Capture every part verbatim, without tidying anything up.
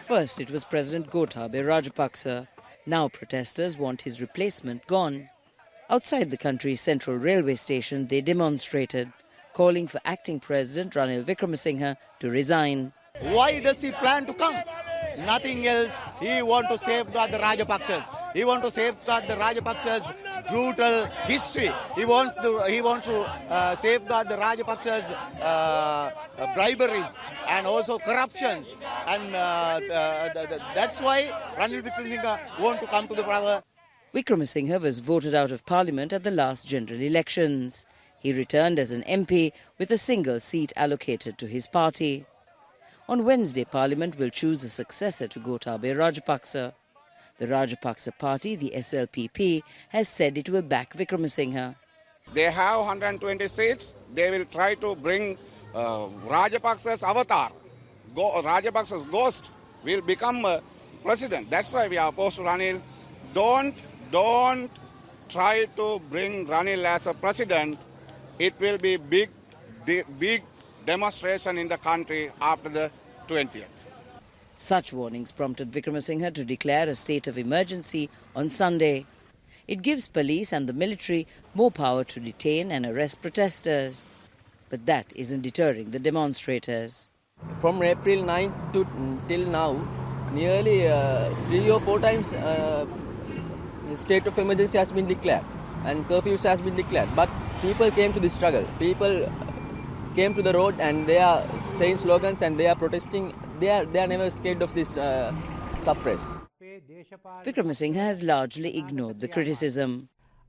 First, it was President Gotabaya Rajapaksa. Now protesters want his replacement gone. Outside the country's central railway station, they demonstrated, calling for acting President Ranil Wickremesinghe to resign. Why does he plan to come? Nothing else. He wants to safeguard the Rajapaksas. He wants to safeguard the Rajapaksas' brutal history. He wants to, he wants to uh, safeguard the Rajapaksas' uh, uh, briberies and also corruptions. And uh, uh, the, the, that's why Ranil Wickremesinghe wants to come to the power. Wickremesinghe was voted out of Parliament at the last general elections. He returned as an M P with a single seat allocated to his party. On Wednesday, Parliament will choose a successor to Gotabaya Rajapaksa. The Rajapaksa party, the S L P P, has said it will back Wickremesinghe. They have one hundred twenty seats. They will try to bring uh, Rajapaksa's avatar. Go, Rajapaksa's ghost will become uh, president. That's why we are opposed to Ranil. Don't, don't try to bring Ranil as a president. It will be big, big demonstration in the country after the twentieth. Such warnings prompted Wickremesinghe to declare a state of emergency on Sunday. It gives police and the military more power to detain and arrest protesters. But that isn't deterring the demonstrators. From April ninth to till now, nearly uh, three or four times uh, state of emergency has been declared and curfews has been declared. But people came to the struggle. People came to the road and they are saying slogans and they are protesting. They are, they are never scared of this uh, suppress. Wickremesinghe has largely ignored the criticism.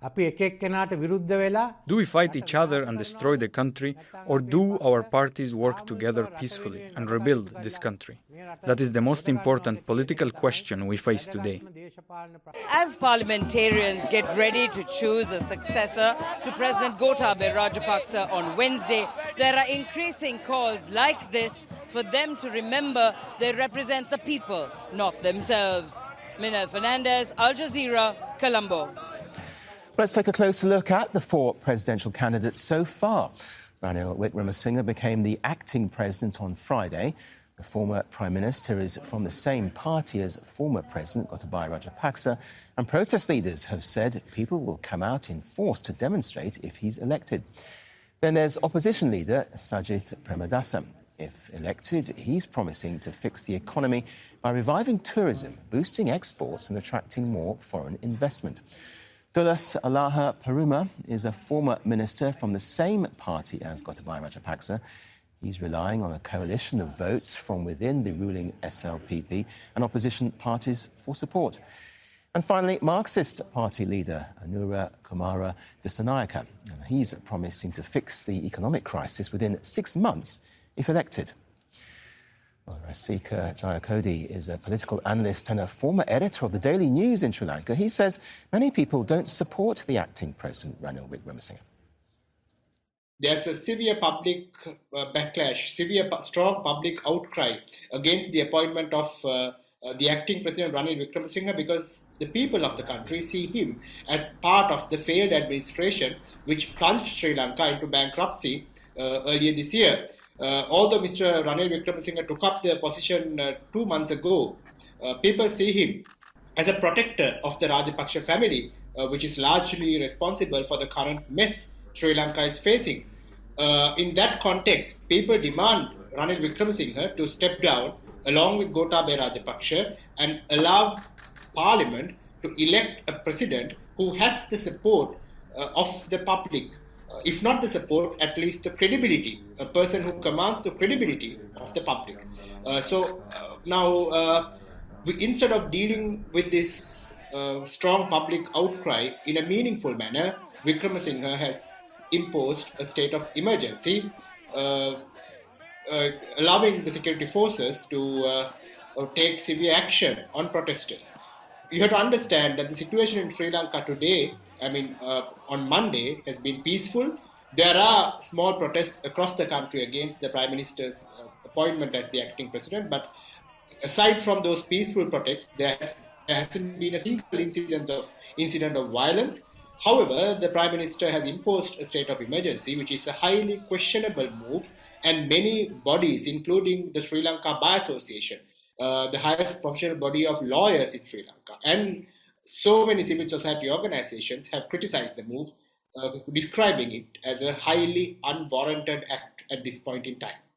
Do we fight each other and destroy the country, or do our parties work together peacefully and rebuild this country? That is the most important political question we face today. As parliamentarians get ready to choose a successor to President Gotabaya Rajapaksa on Wednesday, there are increasing calls like this for them to remember they represent the people, not themselves. Minal Fernandez, Al Jazeera, Colombo. Let's take a closer look at the four presidential candidates so far. Ranil Wickremesinghe became the acting president on Friday. The former Prime Minister is from the same party as former President Gotabaya Rajapaksa, and protest leaders have said people will come out in force to demonstrate if he's elected. Then there's opposition leader Sajith Premadasa. If elected, he's promising to fix the economy by reviving tourism, boosting exports and attracting more foreign investment. Dullas Alaha Paruma is a former minister from the same party as Gotabaya Rajapaksa. He's relying on a coalition of votes from within the ruling S L P P and opposition parties for support. And finally, Marxist Party leader Anura Kumara Dissanayake. He's promising to fix the economic crisis within six months if elected. Well, Rasika Jayakodi is a political analyst and a former editor of the Daily News in Sri Lanka. He says many people don't support the acting president, Ranil Wickremesinghe. There's a severe public uh, backlash, severe strong public outcry against the appointment of uh, uh, the acting president, Ranil Wickremesinghe, because the people of the country see him as part of the failed administration which plunged Sri Lanka into bankruptcy uh, earlier this year. Uh, although Mister Ranil Wickremesinghe took up the position uh, two months ago, uh, people see him as a protector of the Rajapaksa family, uh, which is largely responsible for the current mess Sri Lanka is facing. Uh, in that context, people demand Ranil Wickremesinghe to step down along with Gotabaya Rajapaksa and allow Parliament to elect a president who has the support uh, of the public. Uh, if not the support, at least the credibility, a person who commands the credibility of the public. Uh, so uh, now, uh, we, instead of dealing with this uh, strong public outcry in a meaningful manner, Wickremesinghe has imposed a state of emergency, uh, uh, allowing the security forces to uh, uh, take severe action on protesters. You have to understand that the situation in Sri Lanka today, I mean, uh, on Monday, has been peaceful. There are small protests across the country against the Prime Minister's uh, appointment as the acting president, but aside from those peaceful protests, there, has, there hasn't been a single incident of, incident of violence. However, the Prime Minister has imposed a state of emergency, which is a highly questionable move, and many bodies, including the Sri Lanka Bar Association, uh, the highest professional body of lawyers in Sri Lanka. And so many civil society organizations have criticized the move, uh, describing it as a highly unwarranted act at this point in time.